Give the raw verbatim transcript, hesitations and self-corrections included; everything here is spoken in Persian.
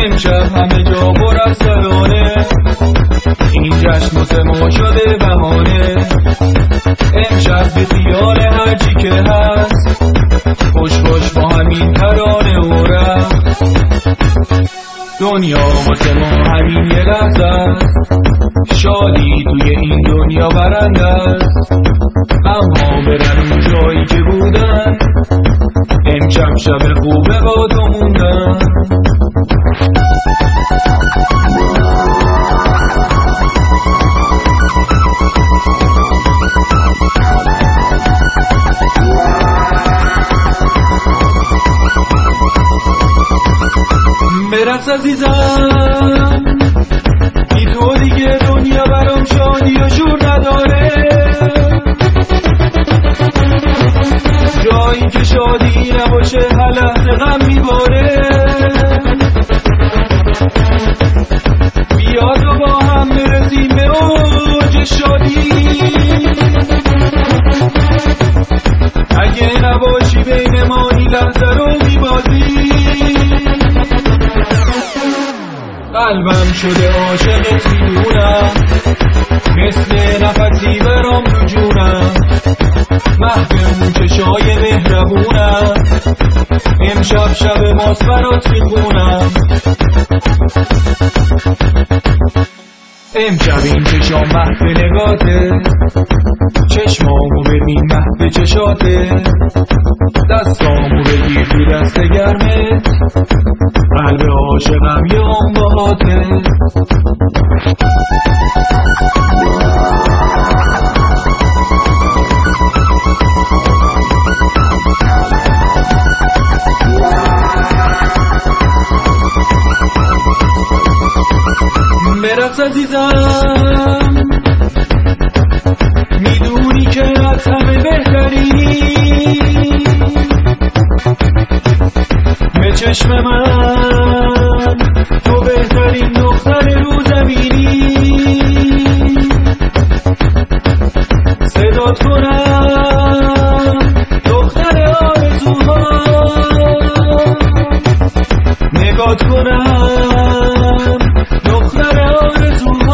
امشب همه جا پر از ترانه، این جشن واسه ما شده بهانه. امشب به خیال هرچی که هست، خوش خوش با همین ترانه و رقص. دنیا واسه ما همین یه لحظه است، شادی توی این دنیا برنده است. غمها برن اون جایی که بودن، امشب شب خوبه با تو موندن. برقص عزیزم، بی تو دیگه دنیا برام شادی و شور نداره. جایی که شادی نباشه هر لحظه غم میباره. بیا تو با هم برسیم به اوج شادی، اگه نباشی بین ما این لحظه رو میبازی. قلبم شده عاشقت میدونم، مثل نفسی برام تو جونم. محو اون چشای مهربونم، امشب شب ماست برات میخونم. امشب این چشام محو نگاته، چشمامو ببین محو چشاته. دستامو بگیر تو دست گرمه، قلب عاشقم یه اون باهاته. برقص عزیزم، میدونی که از همه بهتری. به چشم من تو بهترین دختر رو زمینی. صدات کنم دختر آرزوها، نگات کنم دختر آرزوها.